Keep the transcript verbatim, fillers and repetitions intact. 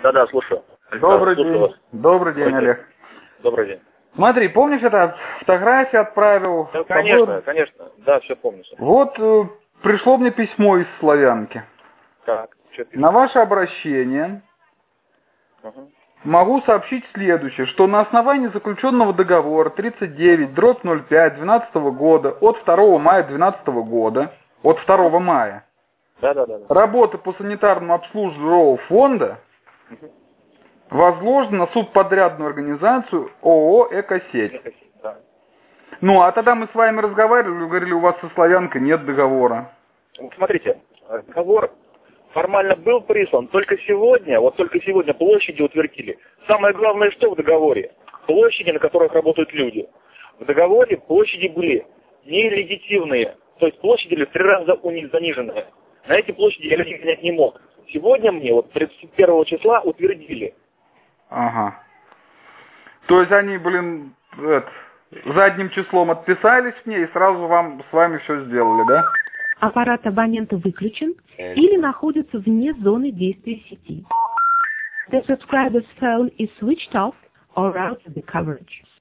Да-да, слушаю. Добрый слушаю день. вас. Добрый день, Добрый Олег. день. Добрый день. Смотри, помнишь, это фотографии отправил? Да, С конечно, тобой? конечно. Да, все помню. Вот э, пришло мне письмо из Славянки. Так, что пишешь? На ваше обращение Ага. могу сообщить следующее, что на основании заключенного договора тридцать девять дробь ноль пять двенадцатого года от второго мая двенадцатого года, от второго мая, Да-да-да. работа по санитарному обслуживанию жилого фонда возложена на субподрядную организацию ООО «Экосеть». Да. Ну, а тогда мы с вами разговаривали, вы говорили, у вас со Славянкой нет договора. Вот смотрите, договор формально был прислан, только сегодня, вот только сегодня площади утвердили. Самое главное, что в договоре? Площади, на которых работают люди. В договоре площади были нелегитимные, то есть площади были в три раза уни- заниженные. На эти площади я людей принять не мог. Сегодня мне, вот тридцать первого числа, утвердили. Ага. То есть они, блин, это, задним числом отписались мне и сразу вам с вами все сделали, да? Аппарат абонента выключен или находится вне зоны действия сети. The subscriber's phone is switched off or out of the coverage.